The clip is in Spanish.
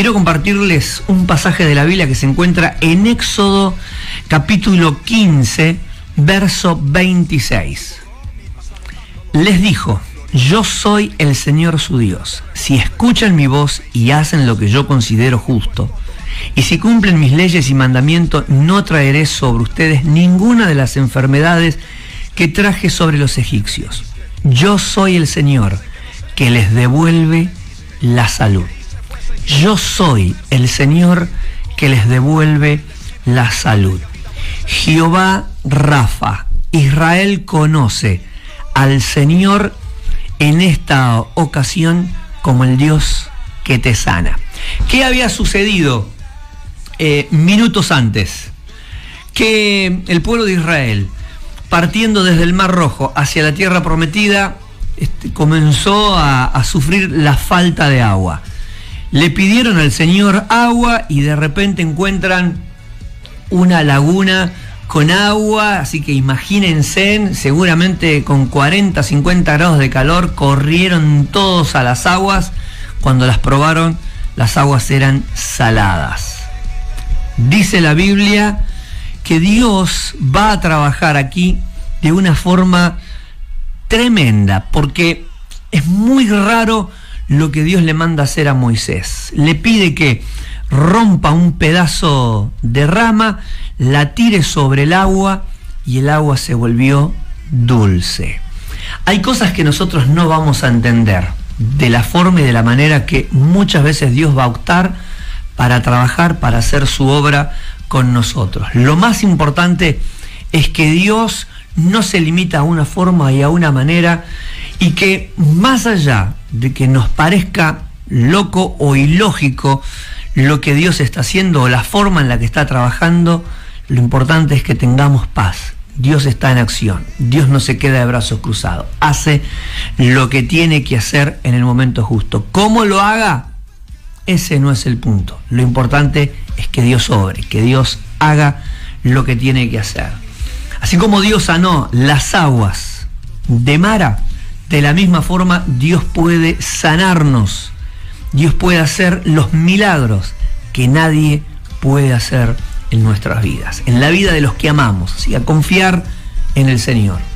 quiero compartirles un pasaje de la Biblia que se encuentra en Éxodo capítulo 15, verso 26. Les dijo: yo soy el Señor su Dios. Si escuchan mi voz y hacen lo que yo considero justo, y si cumplen mis leyes y mandamientos, no traeré sobre ustedes ninguna de las enfermedades que traje sobre los egipcios. Yo soy el Señor que les devuelve la salud. Yo soy el Señor que les devuelve la salud. Jehová Rafa, Israel conoce al Señor en esta ocasión como el Dios que te sana. ¿Qué había sucedido minutos antes? Que el pueblo de Israel, partiendo desde el Mar Rojo hacia la tierra prometida, comenzó a sufrir la falta de agua. Le pidieron al Señor agua y de repente encuentran una laguna con agua, así que imagínense, seguramente con 40, 50 grados de calor, corrieron todos a las aguas. Cuando las probaron, las aguas eran saladas. Dice la Biblia que Dios va a trabajar aquí de una forma tremenda, porque es muy raro lo que Dios le manda hacer a Moisés. Le pide que rompa un pedazo de rama, la tire sobre el agua y el agua se volvió dulce. Hay cosas que nosotros no vamos a entender de la forma y de la manera que muchas veces Dios va a optar para trabajar, para hacer su obra con nosotros. Lo más importante es que Dios no se limita a una forma y a una manera, y que más allá de que nos parezca loco o ilógico lo que Dios está haciendo o la forma en la que está trabajando, lo importante es que tengamos paz. Dios está en acción, Dios no se queda de brazos cruzados, hace lo que tiene que hacer en el momento justo. ¿Cómo lo haga? Ese no es el punto. Lo importante es que Dios obre, que Dios haga lo que tiene que hacer. Así como Dios sanó las aguas de Mara, de la misma forma Dios puede sanarnos. Dios puede hacer los milagros que nadie puede hacer en nuestras vidas, en la vida de los que amamos. Así, a confiar en el Señor.